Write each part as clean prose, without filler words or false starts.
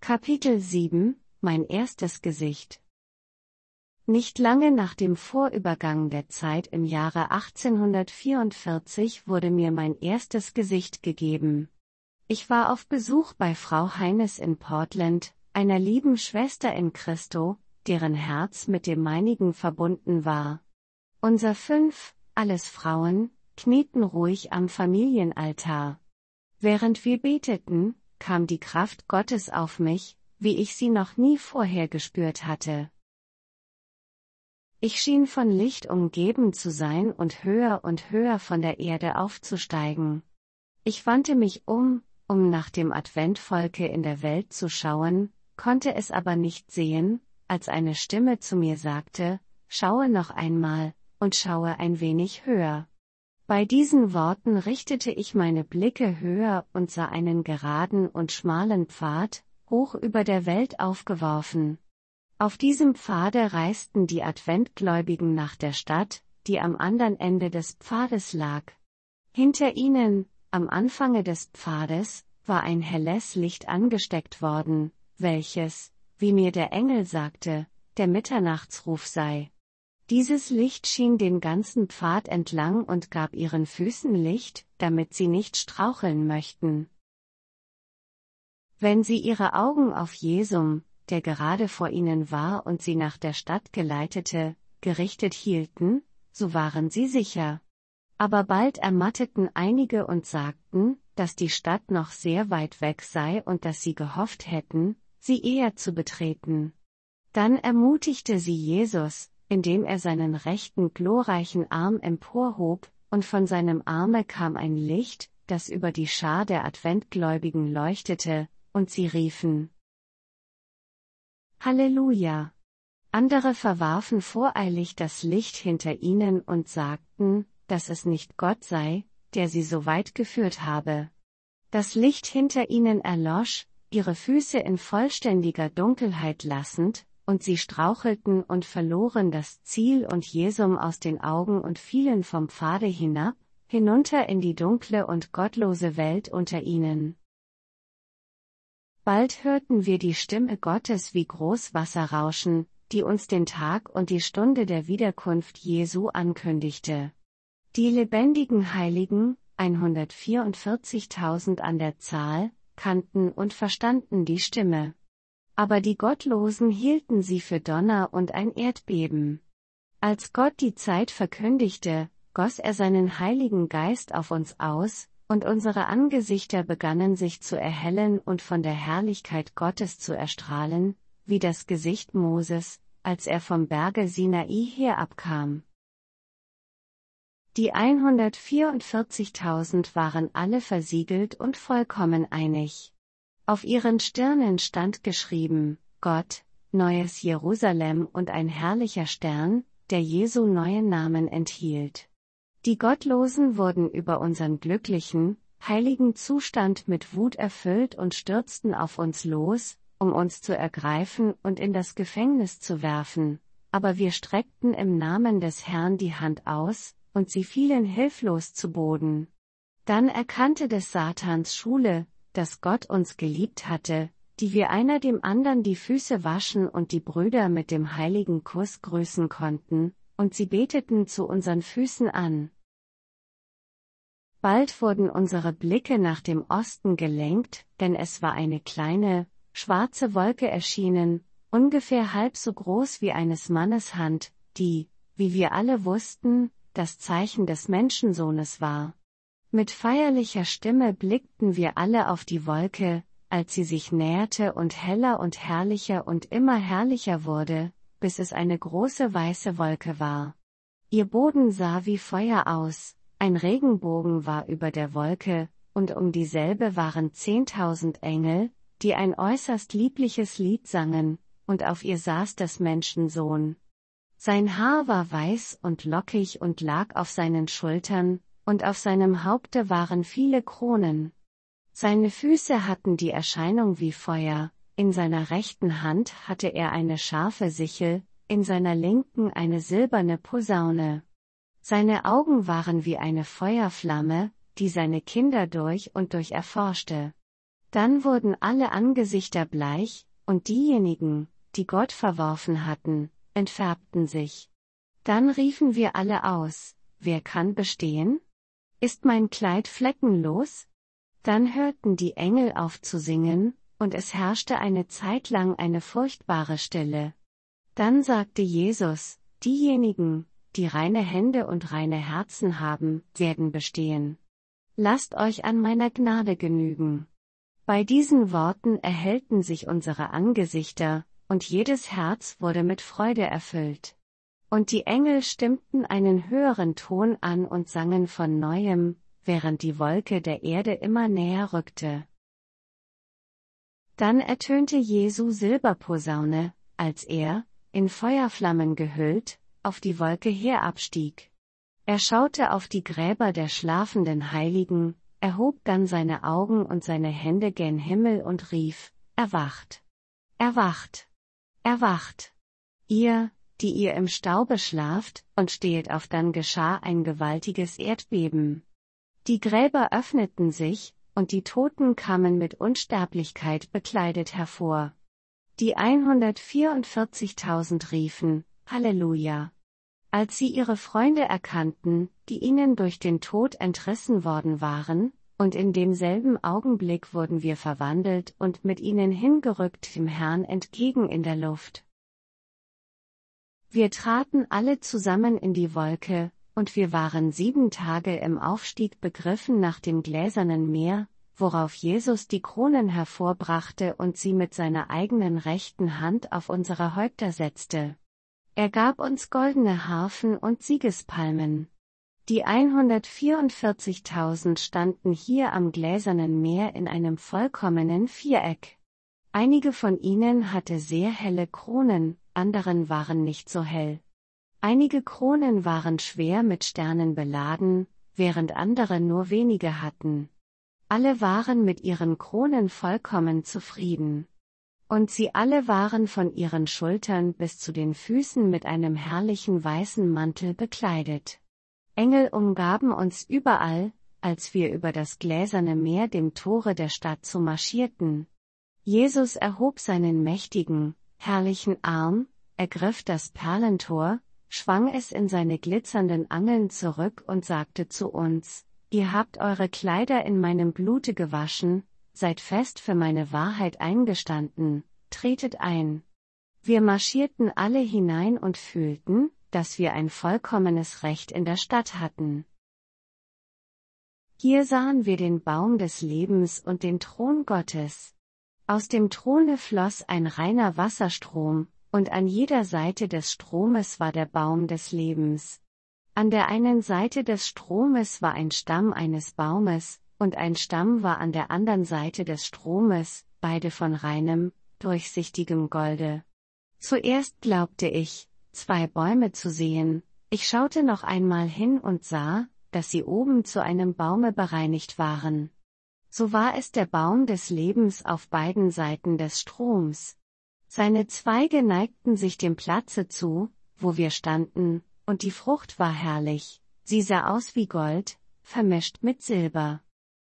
Kapitel 7 – Mein erstes Gesicht. Nicht lange nach dem Vorübergang der Zeit im Jahre 1844 wurde mir mein erstes Gesicht gegeben. Ich war auf Besuch bei Frau Heines in Portland, einer lieben Schwester in Christo, deren Herz mit dem meinigen verbunden war. Unser 5, alles Frauen, knieten ruhig am Familienaltar. Während wir beteten, kam die Kraft Gottes auf mich, wie ich sie noch nie vorher gespürt hatte. Ich schien von Licht umgeben zu sein und höher von der Erde aufzusteigen. Ich wandte mich um nach dem Adventvolke in der Welt zu schauen, konnte es aber nicht sehen, als eine Stimme zu mir sagte: Schaue noch einmal, und schaue ein wenig höher. Bei diesen Worten richtete ich meine Blicke höher und sah einen geraden und schmalen Pfad, hoch über der Welt aufgeworfen. Auf diesem Pfade reisten die Adventgläubigen nach der Stadt, die am anderen Ende des Pfades lag. Hinter ihnen, am Anfange des Pfades, war ein helles Licht angesteckt worden, welches, wie mir der Engel sagte, der Mitternachtsruf sei. Dieses Licht schien den ganzen Pfad entlang und gab ihren Füßen Licht, damit sie nicht straucheln möchten. Wenn sie ihre Augen auf Jesum, der gerade vor ihnen war und sie nach der Stadt geleitete, gerichtet hielten, so waren sie sicher. Aber bald ermatteten einige und sagten, dass die Stadt noch sehr weit weg sei und dass sie gehofft hätten, sie eher zu betreten. Dann ermutigte sie Jesus, indem er seinen rechten glorreichen Arm emporhob, und von seinem Arme kam ein Licht, das über die Schar der Adventgläubigen leuchtete, und sie riefen: Halleluja! Andere verwarfen voreilig das Licht hinter ihnen und sagten, dass es nicht Gott sei, der sie so weit geführt habe. Das Licht hinter ihnen erlosch, ihre Füße in vollständiger Dunkelheit lassend, und sie strauchelten und verloren das Ziel und Jesum aus den Augen und fielen vom Pfade hinab, hinunter in die dunkle und gottlose Welt unter ihnen. Bald hörten wir die Stimme Gottes wie Großwasser rauschen, die uns den Tag und die Stunde der Wiederkunft Jesu ankündigte. Die lebendigen Heiligen, 144.000 an der Zahl, kannten und verstanden die Stimme. Aber die Gottlosen hielten sie für Donner und ein Erdbeben. Als Gott die Zeit verkündigte, goss er seinen Heiligen Geist auf uns aus, und unsere Angesichter begannen sich zu erhellen und von der Herrlichkeit Gottes zu erstrahlen, wie das Gesicht Moses, als er vom Berge Sinai herabkam. Die 144.000 waren alle versiegelt und vollkommen einig. Auf ihren Stirnen stand geschrieben: Gott, neues Jerusalem und ein herrlicher Stern, der Jesu neuen Namen enthielt. Die Gottlosen wurden über unseren glücklichen, heiligen Zustand mit Wut erfüllt und stürzten auf uns los, um uns zu ergreifen und in das Gefängnis zu werfen, aber wir streckten im Namen des Herrn die Hand aus, und sie fielen hilflos zu Boden. Dann erkannte des Satans Schule, dass Gott uns geliebt hatte, die wir einer dem andern die Füße waschen und die Brüder mit dem heiligen Kuss grüßen konnten, und sie beteten zu unseren Füßen an. Bald wurden unsere Blicke nach dem Osten gelenkt, denn es war eine kleine, schwarze Wolke erschienen, ungefähr halb so groß wie eines Mannes Hand, die, wie wir alle wussten, das Zeichen des Menschensohnes war. Mit feierlicher Stimme blickten wir alle auf die Wolke, als sie sich näherte und heller und herrlicher und immer herrlicher wurde, bis es eine große weiße Wolke war. Ihr Boden sah wie Feuer aus, ein Regenbogen war über der Wolke, und um dieselbe waren 10.000 Engel, die ein äußerst liebliches Lied sangen, und auf ihr saß das Menschensohn. Sein Haar war weiß und lockig und lag auf seinen Schultern, und auf seinem Haupte waren viele Kronen. Seine Füße hatten die Erscheinung wie Feuer, in seiner rechten Hand hatte er eine scharfe Sichel, in seiner linken eine silberne Posaune. Seine Augen waren wie eine Feuerflamme, die seine Kinder durch und durch erforschte. Dann wurden alle Angesichter bleich, und diejenigen, die Gott verworfen hatten, entfärbten sich. Dann riefen wir alle aus: Wer kann bestehen? Ist mein Kleid fleckenlos? Dann hörten die Engel auf zu singen, und es herrschte eine Zeit lang eine furchtbare Stille. Dann sagte Jesus: Diejenigen, die reine Hände und reine Herzen haben, werden bestehen. Lasst euch an meiner Gnade genügen. Bei diesen Worten erhellten sich unsere Angesichter, und jedes Herz wurde mit Freude erfüllt. Und die Engel stimmten einen höheren Ton an und sangen von neuem, während die Wolke der Erde immer näher rückte. Dann ertönte Jesu Silberposaune, als er, in Feuerflammen gehüllt, auf die Wolke herabstieg. Er schaute auf die Gräber der schlafenden Heiligen, erhob dann seine Augen und seine Hände gen Himmel und rief: Erwacht! Erwacht! Erwacht! Ihr, die ihr im Staube schlaft, und stehet auf. Dann geschah ein gewaltiges Erdbeben. Die Gräber öffneten sich, und die Toten kamen mit Unsterblichkeit bekleidet hervor. Die 144.000 riefen: Halleluja! Als sie ihre Freunde erkannten, die ihnen durch den Tod entrissen worden waren, und in demselben Augenblick wurden wir verwandelt und mit ihnen hingerückt dem Herrn entgegen in der Luft. Wir traten alle zusammen in die Wolke, und wir waren 7 Tage im Aufstieg begriffen nach dem gläsernen Meer, worauf Jesus die Kronen hervorbrachte und sie mit seiner eigenen rechten Hand auf unsere Häupter setzte. Er gab uns goldene Harfen und Siegespalmen. Die 144.000 standen hier am gläsernen Meer in einem vollkommenen Viereck. Einige von ihnen hatte sehr helle Kronen, anderen waren nicht so hell. Einige Kronen waren schwer mit Sternen beladen, während andere nur wenige hatten. Alle waren mit ihren Kronen vollkommen zufrieden. Und sie alle waren von ihren Schultern bis zu den Füßen mit einem herrlichen weißen Mantel bekleidet. Engel umgaben uns überall, als wir über das gläserne Meer dem Tore der Stadt zu marschierten. Jesus erhob seinen mächtigen, herrlichen Arm, ergriff das Perlentor, schwang es in seine glitzernden Angeln zurück und sagte zu uns: Ihr habt eure Kleider in meinem Blute gewaschen, seid fest für meine Wahrheit eingestanden, tretet ein. Wir marschierten alle hinein und fühlten, dass wir ein vollkommenes Recht in der Stadt hatten. Hier sahen wir den Baum des Lebens und den Thron Gottes. Aus dem Throne floss ein reiner Wasserstrom, und an jeder Seite des Stromes war der Baum des Lebens. An der einen Seite des Stromes war ein Stamm eines Baumes, und ein Stamm war an der anderen Seite des Stromes, beide von reinem, durchsichtigem Golde. Zuerst glaubte ich, 2 Bäume zu sehen, ich schaute noch einmal hin und sah, dass sie oben zu einem Baume bereinigt waren. So war es der Baum des Lebens auf beiden Seiten des Stroms. Seine Zweige neigten sich dem Platze zu, wo wir standen, und die Frucht war herrlich, sie sah aus wie Gold, vermischt mit Silber.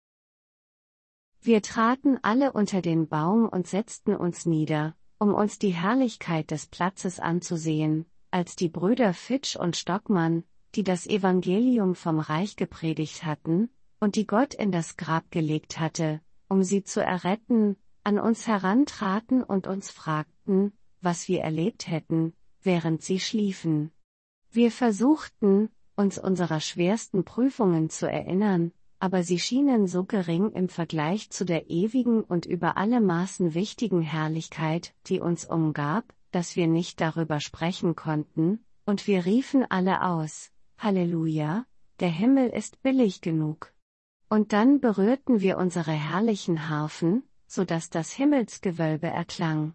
Wir traten alle unter den Baum und setzten uns nieder, um uns die Herrlichkeit des Platzes anzusehen, als die Brüder Fitsch und Stockmann, die das Evangelium vom Reich gepredigt hatten, und die Gott in das Grab gelegt hatte, um sie zu erretten, an uns herantraten und uns fragten, was wir erlebt hätten, während sie schliefen. Wir versuchten, uns unserer schwersten Prüfungen zu erinnern, aber sie schienen so gering im Vergleich zu der ewigen und über alle Maßen wichtigen Herrlichkeit, die uns umgab, dass wir nicht darüber sprechen konnten, und wir riefen alle aus: Halleluja, der Himmel ist billig genug. Und dann berührten wir unsere herrlichen Harfen, so dass das Himmelsgewölbe erklang.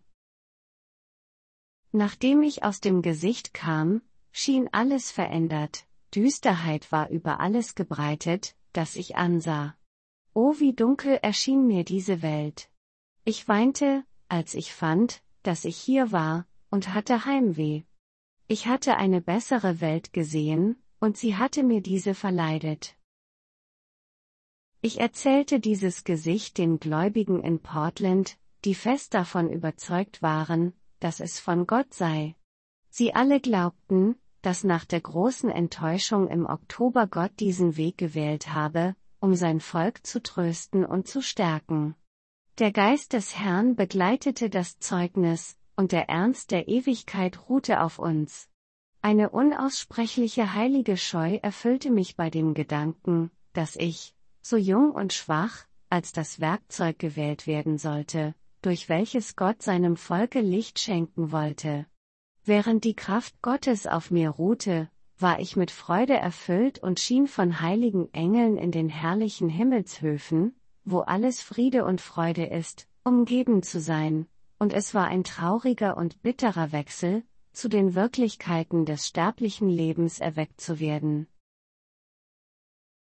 Nachdem ich aus dem Gesicht kam, schien alles verändert, Düsterheit war über alles gebreitet, das ich ansah. Oh, wie dunkel erschien mir diese Welt. Ich weinte, als ich fand, dass ich hier war, und hatte Heimweh. Ich hatte eine bessere Welt gesehen, und sie hatte mir diese verleidet. Ich erzählte dieses Gesicht den Gläubigen in Portland, die fest davon überzeugt waren, dass es von Gott sei. Sie alle glaubten, dass nach der großen Enttäuschung im Oktober Gott diesen Weg gewählt habe, um sein Volk zu trösten und zu stärken. Der Geist des Herrn begleitete das Zeugnis, und der Ernst der Ewigkeit ruhte auf uns. Eine unaussprechliche heilige Scheu erfüllte mich bei dem Gedanken, dass ich, so jung und schwach, als das Werkzeug gewählt werden sollte, durch welches Gott seinem Volke Licht schenken wollte. Während die Kraft Gottes auf mir ruhte, war ich mit Freude erfüllt und schien von heiligen Engeln in den herrlichen Himmelshöfen, wo alles Friede und Freude ist, umgeben zu sein, und es war ein trauriger und bitterer Wechsel, zu den Wirklichkeiten des sterblichen Lebens erweckt zu werden.